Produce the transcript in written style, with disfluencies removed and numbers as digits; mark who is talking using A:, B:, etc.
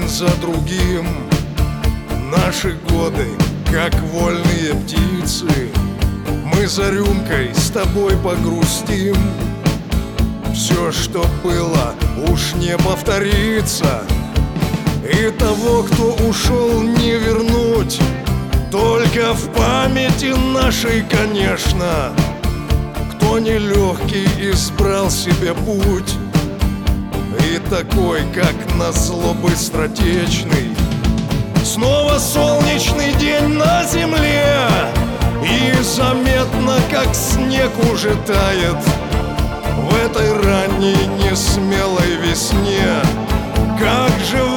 A: один за другим. Наши годы, как вольные птицы, мы за рюмкой с тобой погрустим. Все, что было, уж не повторится, и того, кто ушел, не вернуть. Только в памяти нашей, конечно, кто нелегкий избрал себе путь, и такой, как назло быстротечный. Снова солнечный день на земле, и заметно, как снег уже тает в этой ранней несмелой весне. Как же